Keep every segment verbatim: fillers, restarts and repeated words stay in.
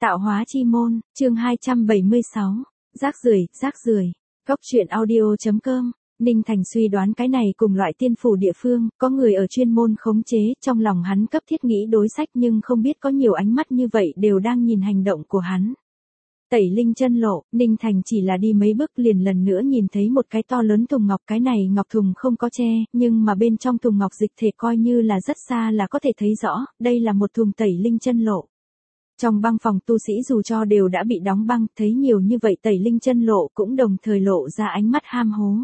Tạo hóa chi môn, chương hai trăm bảy mươi sáu. Rác rưởi, rác rưởi. Góc truyện audio.com. Ninh Thành suy đoán cái này cùng loại tiên phủ địa phương, có người ở chuyên môn khống chế, trong lòng hắn cấp thiết nghĩ đối sách nhưng không biết có nhiều ánh mắt như vậy đều đang nhìn hành động của hắn. Tẩy linh chân lộ, Ninh Thành chỉ là đi mấy bước liền lần nữa nhìn thấy một cái to lớn thùng ngọc, cái này ngọc thùng không có che, nhưng mà bên trong thùng ngọc dịch thể coi như là rất xa là có thể thấy rõ, đây là một thùng tẩy linh chân lộ. Trong băng phòng tu sĩ dù cho đều đã bị đóng băng, thấy nhiều như vậy tẩy linh chân lộ cũng đồng thời lộ ra ánh mắt ham hố.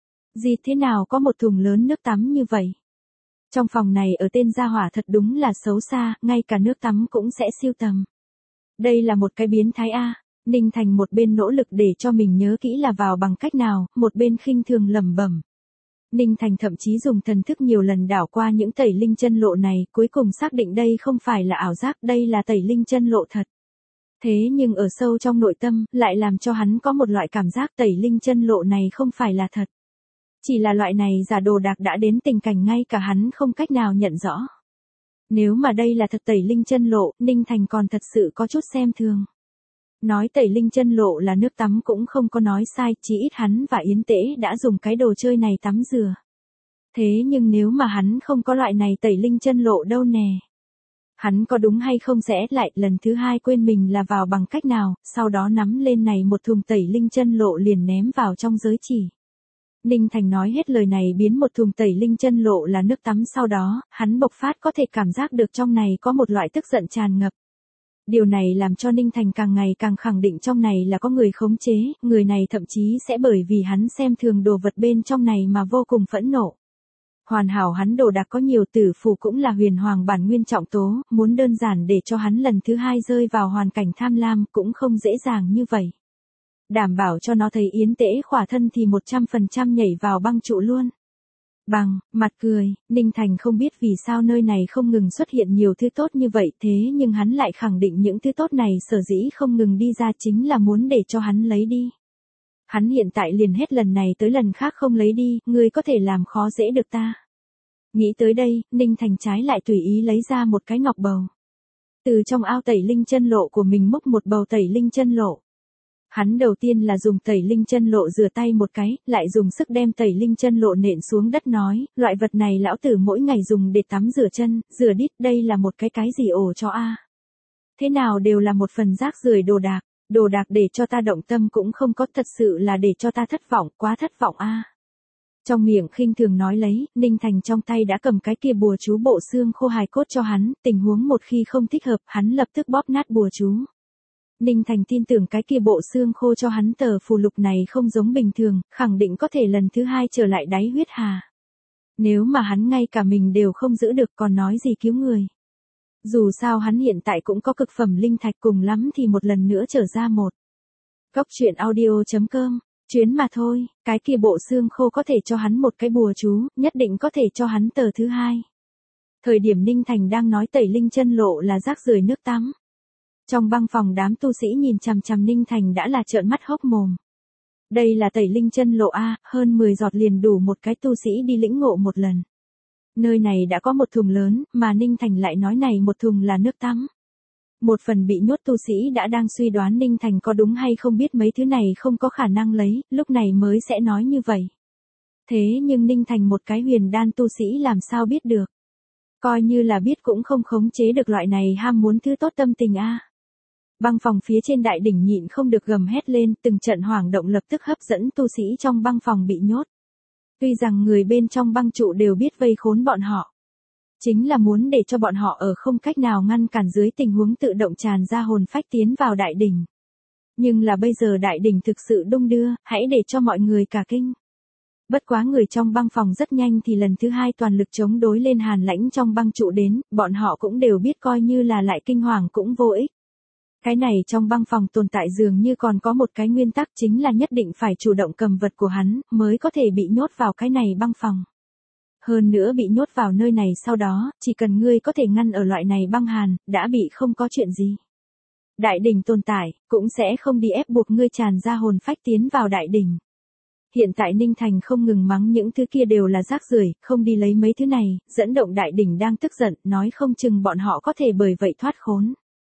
Gì thế nào có một thùng lớn nước tắm như vậy? Trong phòng này ở tên gia hỏa thật đúng là xấu xa, ngay cả nước tắm cũng sẽ siêu tầm. Đây là một cái biến thái A. Ninh Thành một bên nỗ lực để cho mình nhớ kỹ là vào bằng cách nào, một bên khinh thường lẩm bẩm. Ninh Thành thậm chí dùng thần thức nhiều lần đảo qua những tẩy linh chân lộ này, cuối cùng xác định đây không phải là ảo giác, đây là tẩy linh chân lộ thật. Thế nhưng ở sâu trong nội tâm, lại làm cho hắn có một loại cảm giác tẩy linh chân lộ này không phải là thật. Chỉ là loại này giả đồ đạc đã đến tình cảnh ngay cả hắn không cách nào nhận rõ. Nếu mà đây là thật tẩy linh chân lộ, Ninh Thành còn thật sự có chút xem thường. Nói tẩy linh chân lộ là nước tắm cũng không có nói sai, chỉ ít hắn và Yến Tễ đã dùng cái đồ chơi này tắm rửa. Thế nhưng nếu mà hắn không có loại này tẩy linh chân lộ đâu nè. Hắn có đúng hay không sẽ lại lần thứ hai quên mình là vào bằng cách nào, sau đó nắm lên này một thùng tẩy linh chân lộ liền ném vào trong giới chỉ. Ninh Thành nói hết lời này biến một thùng tẩy linh chân lộ là nước tắm, sau đó, hắn bộc phát có thể cảm giác được trong này có một loại tức giận tràn ngập. Điều này làm cho Ninh Thành càng ngày càng khẳng định trong này là có người khống chế, người này thậm chí sẽ bởi vì hắn xem thường đồ vật bên trong này mà vô cùng phẫn nộ. Hoàn hảo hắn đồ đạc có nhiều, tử phù cũng là huyền hoàng bản nguyên trọng tố, muốn đơn giản để cho hắn lần thứ hai rơi vào hoàn cảnh tham lam cũng không dễ dàng như vậy. Đảm bảo cho nó thấy Yến Tễ khỏa thân thì một trăm phần trăm nhảy vào băng trụ luôn. Bằng, mặt cười, Ninh Thành không biết vì sao nơi này không ngừng xuất hiện nhiều thứ tốt như vậy, thế nhưng hắn lại khẳng định những thứ tốt này sở dĩ không ngừng đi ra chính là muốn để cho hắn lấy đi. Hắn hiện tại liền hết lần này tới lần khác không lấy đi, ngươi có thể làm khó dễ được ta. Nghĩ tới đây, Ninh Thành trái lại tùy ý lấy ra một cái ngọc bầu. Từ trong ao tẩy linh chân lộ của mình múc một bầu tẩy linh chân lộ. Hắn đầu tiên là dùng tẩy linh chân lộ rửa tay một cái, lại dùng sức đem tẩy linh chân lộ nện xuống đất nói, loại vật này lão tử mỗi ngày dùng để tắm rửa chân, rửa đít, đây là một cái cái gì ổ cho a? Thế nào đều là một phần rác rưởi đồ đạc, đồ đạc để cho ta động tâm cũng không có, thật sự là để cho ta thất vọng, quá thất vọng a. Trong miệng khinh thường nói lấy, Ninh Thành trong tay đã cầm cái kia bùa chú bộ xương khô hài cốt cho hắn, tình huống một khi không thích hợp, hắn lập tức bóp nát bùa chú. Ninh Thành tin tưởng cái kia bộ xương khô cho hắn tờ phù lục này không giống bình thường, khẳng định có thể lần thứ hai trở lại đáy huyết hà. Nếu mà hắn ngay cả mình đều không giữ được còn nói gì cứu người. Dù sao hắn hiện tại cũng có cực phẩm linh thạch, cùng lắm thì một lần nữa trở ra một. Góc truyện audio.com, chuyến mà thôi, cái kia bộ xương khô có thể cho hắn một cái bùa chú, nhất định có thể cho hắn tờ thứ hai. Thời điểm Ninh Thành đang nói tẩy linh chân lộ là rác rưởi nước tắm. Trong băng phòng đám tu sĩ nhìn chằm chằm Ninh Thành đã là trợn mắt hốc mồm. Đây là tẩy linh chân lộ A, hơn mười giọt liền đủ một cái tu sĩ đi lĩnh ngộ một lần. Nơi này đã có một thùng lớn, mà Ninh Thành lại nói này một thùng là nước tắm. Một phần bị nhốt tu sĩ đã đang suy đoán Ninh Thành có đúng hay không biết mấy thứ này không có khả năng lấy, lúc này mới sẽ nói như vậy. Thế nhưng Ninh Thành một cái huyền đan tu sĩ làm sao biết được. Coi như là biết cũng không khống chế được loại này ham muốn thứ tốt tâm tình A. Băng phòng phía trên đại đỉnh nhịn không được gầm hét lên, từng trận hoảng động lập tức hấp dẫn tu sĩ trong băng phòng bị nhốt. Tuy rằng người bên trong băng trụ đều biết vây khốn bọn họ. Chính là muốn để cho bọn họ ở không cách nào ngăn cản dưới tình huống tự động tràn ra hồn phách tiến vào đại đỉnh. Nhưng là bây giờ đại đỉnh thực sự đung đưa, hãy để cho mọi người cả kinh. Bất quá người trong băng phòng rất nhanh thì lần thứ hai toàn lực chống đối lên hàn lãnh trong băng trụ đến, bọn họ cũng đều biết coi như là lại kinh hoàng cũng vô ích. Cái này trong băng phòng tồn tại dường như còn có một cái nguyên tắc, chính là nhất định phải chủ động cầm vật của hắn, mới có thể bị nhốt vào cái này băng phòng. Hơn nữa bị nhốt vào nơi này sau đó, chỉ cần ngươi có thể ngăn ở loại này băng hàn, đã bị không có chuyện gì. Đại đỉnh tồn tại, cũng sẽ không đi ép buộc ngươi tràn ra hồn phách tiến vào đại đỉnh. Hiện tại Ninh Thành không ngừng mắng những thứ kia đều là rác rưởi, không đi lấy mấy thứ này, dẫn động đại đỉnh đang tức giận, nói không chừng bọn họ có thể bởi vậy thoát khốn.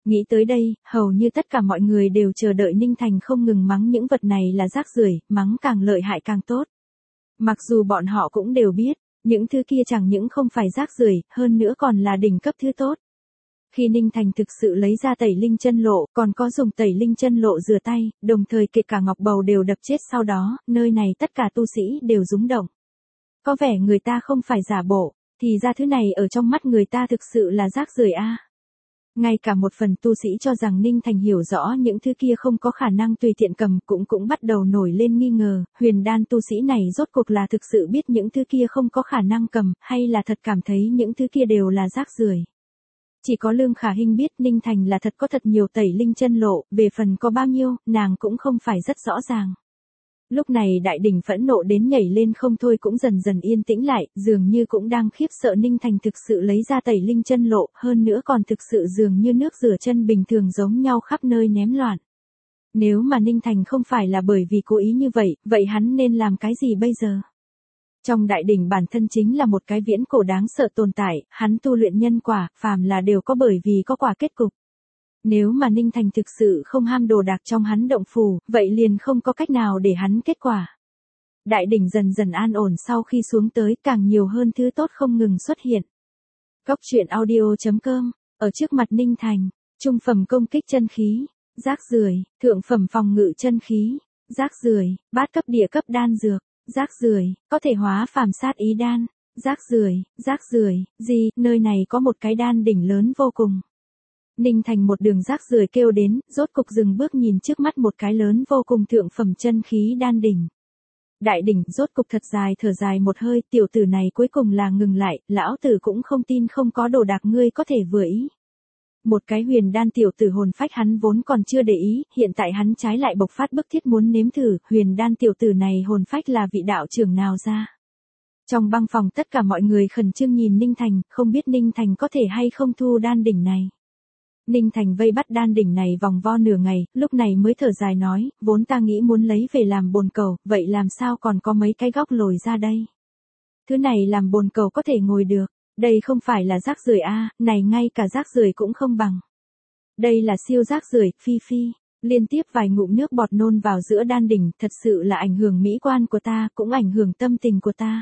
Nghĩ tới đây, hầu như tất cả mọi người đều chờ đợi Ninh Thành không ngừng mắng những vật này là rác rưởi, mắng càng lợi hại càng tốt. Mặc dù bọn họ cũng đều biết, những thứ kia chẳng những không phải rác rưởi, hơn nữa còn là đỉnh cấp thứ tốt. Khi Ninh Thành thực sự lấy ra tẩy linh chân lộ, còn có dùng tẩy linh chân lộ rửa tay, đồng thời kể cả ngọc bầu đều đập chết sau đó, nơi này tất cả tu sĩ đều rúng động. Có vẻ người ta không phải giả bộ, thì ra thứ này ở trong mắt người ta thực sự là rác rưởi a. Ngay cả một phần tu sĩ cho rằng Ninh Thành hiểu rõ những thứ kia không có khả năng tùy tiện cầm cũng cũng bắt đầu nổi lên nghi ngờ, huyền đan tu sĩ này rốt cuộc là thực sự biết những thứ kia không có khả năng cầm, hay là thật cảm thấy những thứ kia đều là rác rưởi. Chỉ có Lương Khả Hinh biết Ninh Thành là thật có thật nhiều tẩy linh chân lộ, về phần có bao nhiêu, nàng cũng không phải rất rõ ràng. Lúc này đại đỉnh phẫn nộ đến nhảy lên không thôi cũng dần dần yên tĩnh lại, dường như cũng đang khiếp sợ Ninh Thành thực sự lấy ra tẩy linh chân lộ, hơn nữa còn thực sự dường như nước rửa chân bình thường giống nhau khắp nơi ném loạn. Nếu mà Ninh Thành không phải là bởi vì cố ý như vậy, vậy hắn nên làm cái gì bây giờ? Trong đại đỉnh bản thân chính là một cái viễn cổ đáng sợ tồn tại, hắn tu luyện nhân quả, phàm là đều có bởi vì có quả kết cục. Nếu mà Ninh Thành thực sự không ham đồ đạc trong hắn động phù, vậy liền không có cách nào để hắn kết quả. Đại đỉnh dần dần an ổn sau khi xuống tới càng nhiều hơn thứ tốt không ngừng xuất hiện. Cốc truyện audio chấm com, ở trước mặt Ninh Thành, trung phẩm công kích chân khí, rác rưởi, thượng phẩm phòng ngự chân khí, rác rưởi, bát cấp địa cấp đan dược, rác rưởi, có thể hóa phàm sát ý đan, rác rưởi, rác rưởi, gì, nơi này có một cái đan đỉnh lớn vô cùng. Ninh Thành một đường rác rưởi kêu đến, rốt cục dừng bước nhìn trước mắt một cái lớn vô cùng thượng phẩm chân khí đan đỉnh. Đại đỉnh rốt cục thật dài thở dài một hơi, tiểu tử này cuối cùng là ngừng lại, lão tử cũng không tin không có đồ đạc ngươi có thể vừa ý. Một cái huyền đan tiểu tử hồn phách hắn vốn còn chưa để ý, hiện tại hắn trái lại bộc phát bức thiết muốn nếm thử, huyền đan tiểu tử này hồn phách là vị đạo trưởng nào ra. Trong băng phòng tất cả mọi người khẩn trương nhìn Ninh Thành, không biết Ninh Thành có thể hay không thu đan đỉnh này. Ninh Thành vây bắt đan đỉnh này vòng vo nửa ngày, lúc này mới thở dài nói, vốn ta nghĩ muốn lấy về làm bồn cầu, vậy làm sao còn có mấy cái góc lồi ra đây. Thứ này làm bồn cầu có thể ngồi được, đây không phải là rác rưởi a, này ngay cả rác rưởi cũng không bằng. Đây là siêu rác rưởi, phi phi, liên tiếp vài ngụm nước bọt nôn vào giữa đan đỉnh, thật sự là ảnh hưởng mỹ quan của ta, cũng ảnh hưởng tâm tình của ta.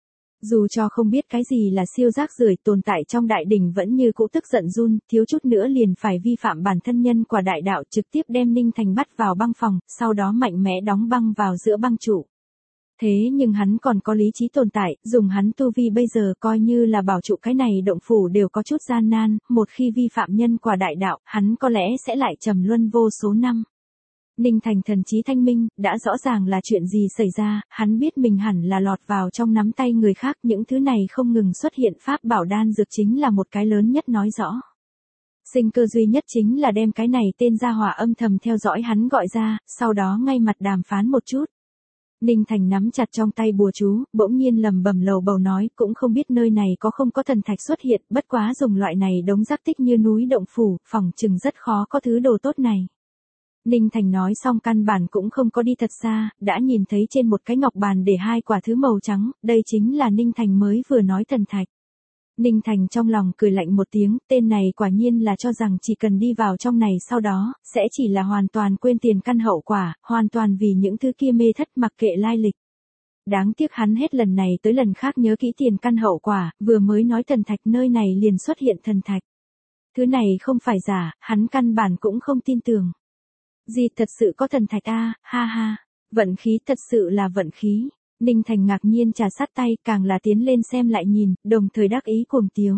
Dù cho không biết cái gì là siêu rác rưởi, tồn tại trong đại đỉnh vẫn như cũ tức giận run, thiếu chút nữa liền phải vi phạm bản thân nhân quả đại đạo, trực tiếp đem Ninh Thành bắt vào băng phòng, sau đó mạnh mẽ đóng băng vào giữa băng trụ. Thế nhưng hắn còn có lý trí tồn tại, dùng hắn tu vi bây giờ coi như là bảo trụ cái này động phủ đều có chút gian nan, một khi vi phạm nhân quả đại đạo, hắn có lẽ sẽ lại trầm luân vô số năm. Ninh Thành thần trí thanh minh, đã rõ ràng là chuyện gì xảy ra, hắn biết mình hẳn là lọt vào trong nắm tay người khác, những thứ này không ngừng xuất hiện pháp bảo đan dược chính là một cái lớn nhất nói rõ. Sinh cơ duy nhất chính là đem cái này tên gia hỏa âm thầm theo dõi hắn gọi ra, sau đó ngay mặt đàm phán một chút. Ninh Thành nắm chặt trong tay bùa chú, bỗng nhiên lầm bầm lầu bầu nói, cũng không biết nơi này có không có thần thạch xuất hiện, bất quá dùng loại này đống rác tích như núi động phủ, phỏng chừng rất khó có thứ đồ tốt này. Ninh Thành nói xong căn bản cũng không có đi thật xa, đã nhìn thấy trên một cái ngọc bàn để hai quả thứ màu trắng, đây chính là Ninh Thành mới vừa nói thần thạch. Ninh Thành trong lòng cười lạnh một tiếng, tên này quả nhiên là cho rằng chỉ cần đi vào trong này sau đó, sẽ chỉ là hoàn toàn quên tiền căn hậu quả, hoàn toàn vì những thứ kia mê thất mặc kệ lai lịch. Đáng tiếc hắn hết lần này tới lần khác nhớ kỹ tiền căn hậu quả, vừa mới nói thần thạch nơi này liền xuất hiện thần thạch. Thứ này không phải giả, hắn căn bản cũng không tin tưởng. Gì thật sự có thần thạch a, ha ha, vận khí thật sự là vận khí. Ninh Thành ngạc nhiên trà sát tay, càng là tiến lên xem lại nhìn, đồng thời đắc ý cuồng tiếu.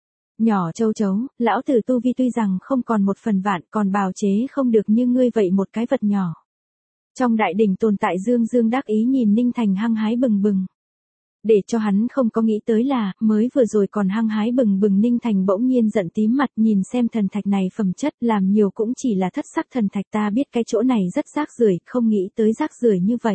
Nhỏ châu chấu, lão tử tu vi tuy rằng không còn một phần vạn, còn bào chế không được như ngươi vậy một cái vật nhỏ. Trong đại đỉnh tồn tại dương dương đắc ý nhìn Ninh Thành hăng hái bừng bừng. Để cho hắn không có nghĩ tới là, mới vừa rồi còn hăng hái bừng bừng Ninh Thành bỗng nhiên giận tím mặt nhìn xem thần thạch này phẩm chất làm nhiều cũng chỉ là thất sắc thần thạch, ta biết cái chỗ này rất rác rưởi, không nghĩ tới rác rưởi như vậy.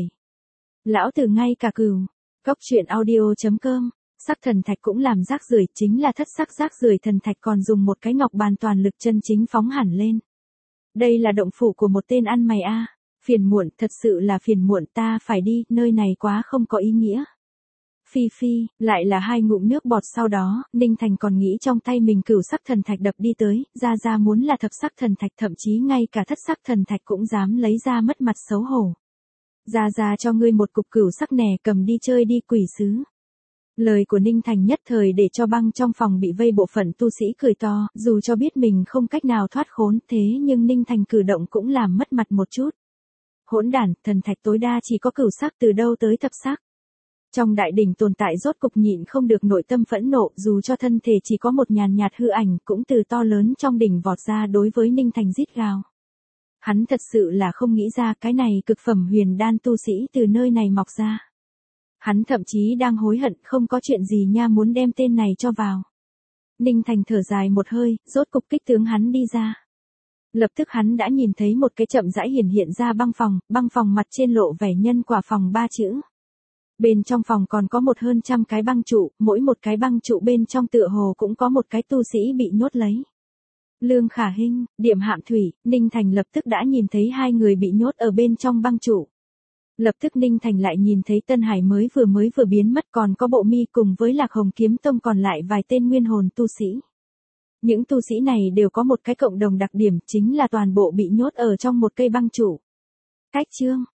Lão tử ngay cả cừu, cốc truyện audio chấm com, sắc thần thạch cũng làm rác rưởi, chính là thất sắc rác rưởi thần thạch còn dùng một cái ngọc bàn toàn lực chân chính phóng hẳn lên. Đây là động phủ của một tên ăn mày a, phiền muộn, thật sự là phiền muộn, ta phải đi, nơi này quá không có ý nghĩa. Phi phi, lại là hai ngụm nước bọt sau đó, Ninh Thành còn nghĩ trong tay mình cửu sắc thần thạch đập đi tới, ra ra muốn là thập sắc thần thạch, thậm chí ngay cả thất sắc thần thạch cũng dám lấy ra, mất mặt xấu hổ. Ra ra cho ngươi một cục cửu sắc nè, cầm đi chơi đi quỷ sứ. Lời của Ninh Thành nhất thời để cho băng trong phòng bị vây bộ phận tu sĩ cười to, dù cho biết mình không cách nào thoát khốn, thế nhưng Ninh Thành cử động cũng làm mất mặt một chút. Hỗn đản, thần thạch tối đa chỉ có cửu sắc, từ đâu tới thập sắc. Trong đại đỉnh tồn tại rốt cục nhịn không được nội tâm phẫn nộ, dù cho thân thể chỉ có một nhàn nhạt hư ảnh, cũng từ to lớn trong đỉnh vọt ra đối với Ninh Thành rít gào. Hắn thật sự là không nghĩ ra cái này cực phẩm huyền đan tu sĩ từ nơi này mọc ra. Hắn thậm chí đang hối hận, không có chuyện gì nha muốn đem tên này cho vào. Ninh Thành thở dài một hơi, rốt cục kích tướng hắn đi ra. Lập tức hắn đã nhìn thấy một cái chậm rãi hiển hiện ra băng phòng, băng phòng mặt trên lộ vẻ nhân quả phòng ba chữ. Bên trong phòng còn có một hơn trăm cái băng trụ, mỗi một cái băng trụ bên trong tựa hồ cũng có một cái tu sĩ bị nhốt lấy. Lương Khả Hinh, Điểm Hạm Thủy, Ninh Thành lập tức đã nhìn thấy hai người bị nhốt ở bên trong băng trụ. Lập tức Ninh Thành lại nhìn thấy Tân Hải mới vừa mới vừa biến mất, còn có Bộ Mi cùng với Lạc Hồng Kiếm Tông còn lại vài tên nguyên hồn tu sĩ. Những tu sĩ này đều có một cái cộng đồng đặc điểm, chính là toàn bộ bị nhốt ở trong một cây băng trụ. Cách chương